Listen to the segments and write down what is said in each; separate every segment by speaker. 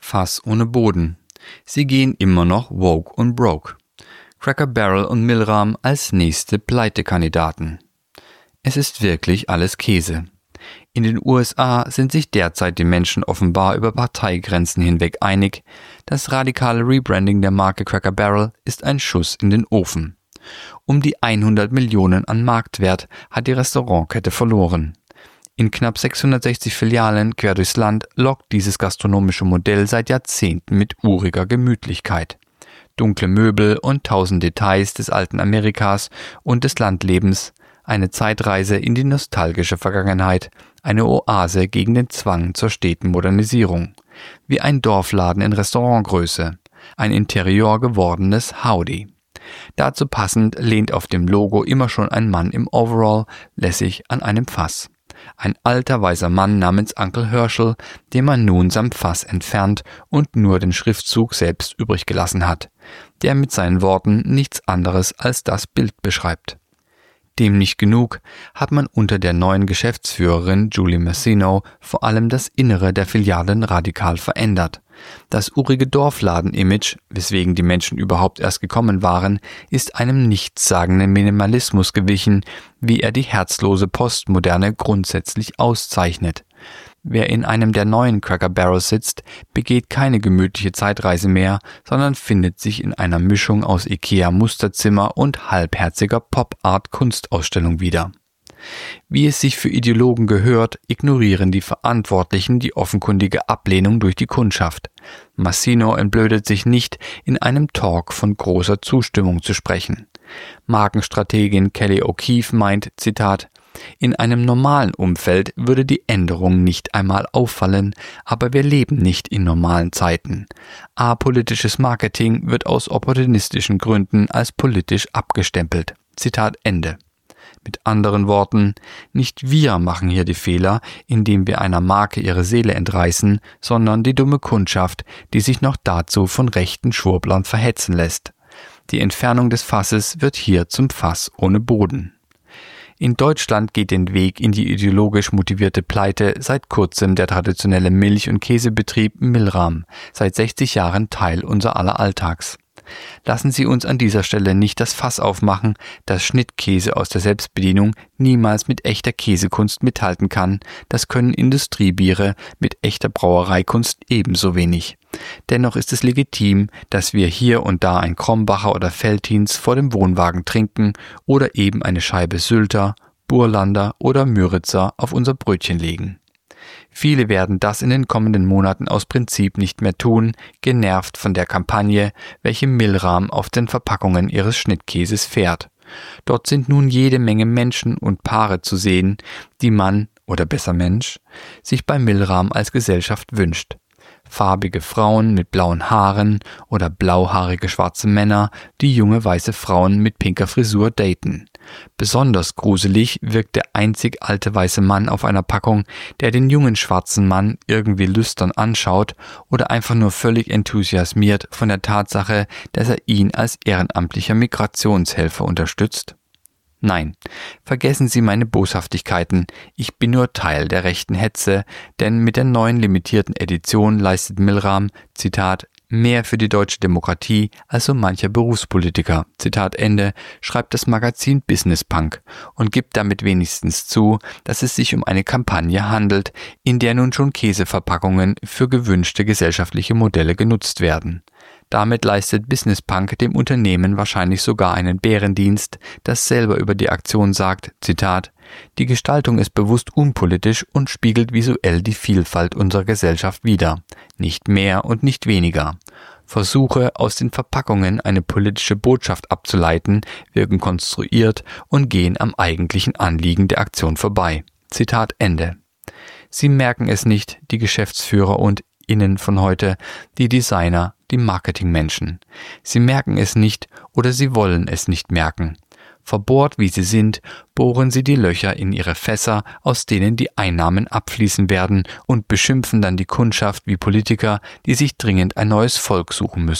Speaker 1: Fass ohne Boden. Sie gehen immer noch woke und broke. Cracker Barrel und Milram als nächste Pleitekandidaten. Es ist wirklich alles Käse. In den USA sind sich derzeit die Menschen offenbar über Parteigrenzen hinweg einig, das radikale Rebranding der Marke Cracker Barrel ist ein Schuss in den Ofen. Um die 100 Millionen an Marktwert hat die Restaurantkette verloren. In knapp 660 Filialen quer durchs Land lockt dieses gastronomische Modell seit Jahrzehnten mit uriger Gemütlichkeit. Dunkle Möbel und 1000 Details des alten Amerikas und des Landlebens, eine Zeitreise in die nostalgische Vergangenheit, eine Oase gegen den Zwang zur steten Modernisierung. Wie ein Dorfladen in Restaurantgröße, ein Interieur gewordenes Howdy. Dazu passend lehnt auf dem Logo immer schon ein Mann im Overall lässig an einem Fass. Ein alter weißer Mann namens Uncle Herschel, den man nun samt Fass entfernt und nur den Schriftzug selbst übrig gelassen hat, der mit seinen Worten nichts anderes als das Bild beschreibt. Dem nicht genug, hat man unter der neuen Geschäftsführerin Julie Masino vor allem das Innere der Filialen radikal verändert. Das urige Dorfladen-Image, weswegen die Menschen überhaupt erst gekommen waren, ist einem nichtssagenden Minimalismus gewichen, wie er die herzlose Postmoderne grundsätzlich auszeichnet. Wer in einem der neuen Cracker Barrels sitzt, begeht keine gemütliche Zeitreise mehr, sondern findet sich in einer Mischung aus IKEA-Musterzimmer und halbherziger Pop-Art-Kunstausstellung wieder. Wie es sich für Ideologen gehört, ignorieren die Verantwortlichen die offenkundige Ablehnung durch die Kundschaft. Masino entblödet sich nicht, in einem Talk von großer Zustimmung zu sprechen. Markenstrategin Kelly O'Keefe meint, Zitat, in einem normalen Umfeld würde die Änderung nicht einmal auffallen, aber wir leben nicht in normalen Zeiten. Apolitisches Marketing wird aus opportunistischen Gründen als politisch abgestempelt. Zitat Ende. Mit anderen Worten, nicht wir machen hier die Fehler, indem wir einer Marke ihre Seele entreißen, sondern die dumme Kundschaft, die sich noch dazu von rechten Schwurblern verhetzen lässt. Die Entfernung des Fasses wird hier zum Fass ohne Boden. In Deutschland geht den Weg in die ideologisch motivierte Pleite seit kurzem der traditionelle Milch- und Käsebetrieb Milram, seit 60 Jahren Teil unser aller Alltags. Lassen Sie uns an dieser Stelle nicht das Fass aufmachen, dass Schnittkäse aus der Selbstbedienung niemals mit echter Käsekunst mithalten kann, das können Industriebiere mit echter Brauereikunst ebenso wenig. Dennoch ist es legitim, dass wir hier und da ein Krombacher oder Veltins vor dem Wohnwagen trinken oder eben eine Scheibe Sylter, Burlander oder Müritzer auf unser Brötchen legen. Viele werden das in den kommenden Monaten aus Prinzip nicht mehr tun, genervt von der Kampagne, welche Milram auf den Verpackungen ihres Schnittkäses fährt. Dort sind nun jede Menge Menschen und Paare zu sehen, die man, oder besser Mensch, sich bei Milram als Gesellschaft wünscht. Farbige Frauen mit blauen Haaren oder blauhaarige schwarze Männer, die junge weiße Frauen mit pinker Frisur daten. Besonders gruselig wirkt der einzig alte weiße Mann auf einer Packung, der den jungen schwarzen Mann irgendwie lüstern anschaut oder einfach nur völlig enthusiasmiert von der Tatsache, dass er ihn als ehrenamtlicher Migrationshelfer unterstützt. Nein, vergessen Sie meine Boshaftigkeiten, ich bin nur Teil der rechten Hetze, denn mit der neuen limitierten Edition leistet Milram, Zitat, mehr für die deutsche Demokratie als so mancher Berufspolitiker, Zitat Ende, schreibt das Magazin Business Punk und gibt damit wenigstens zu, dass es sich um eine Kampagne handelt, in der nun schon Käseverpackungen für gewünschte gesellschaftliche Modelle genutzt werden. Damit leistet Business Punk dem Unternehmen wahrscheinlich sogar einen Bärendienst, das selber über die Aktion sagt, Zitat, die Gestaltung ist bewusst unpolitisch und spiegelt visuell die Vielfalt unserer Gesellschaft wider, nicht mehr und nicht weniger. Versuche, aus den Verpackungen eine politische Botschaft abzuleiten, wirken konstruiert und gehen am eigentlichen Anliegen der Aktion vorbei. Zitat Ende. Sie merken es nicht, die Geschäftsführer und Innen von heute, die Designer, die Marketingmenschen. Sie merken es nicht oder sie wollen es nicht merken. Verbohrt wie sie sind, bohren sie die Löcher in ihre Fässer, aus denen die Einnahmen abfließen werden und beschimpfen dann die Kundschaft wie Politiker, die sich dringend ein neues Volk suchen müssen.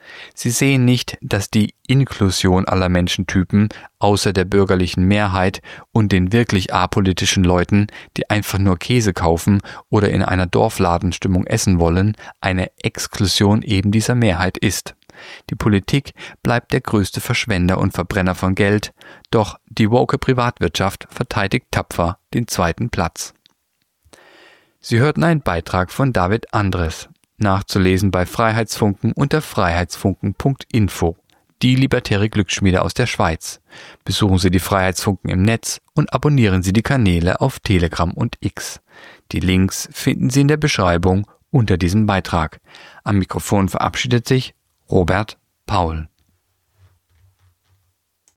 Speaker 1: Sie sehen nicht, dass die Inklusion aller Menschentypen, außer der bürgerlichen Mehrheit und den wirklich apolitischen Leuten, die einfach nur Käse kaufen oder in einer Dorfladenstimmung essen wollen, eine Exklusion eben dieser Mehrheit ist. Die Politik bleibt der größte Verschwender und Verbrenner von Geld, doch die woke Privatwirtschaft verteidigt tapfer den zweiten Platz. Sie hörten einen Beitrag von David Andres, nachzulesen bei Freiheitsfunken unter freiheitsfunken.info, die libertäre Glücksschmiede aus der Schweiz. Besuchen Sie die Freiheitsfunken im Netz und abonnieren Sie die Kanäle auf Telegram und X. Die Links finden Sie in der Beschreibung unter diesem Beitrag. Am Mikrofon verabschiedet sich Robert Paul.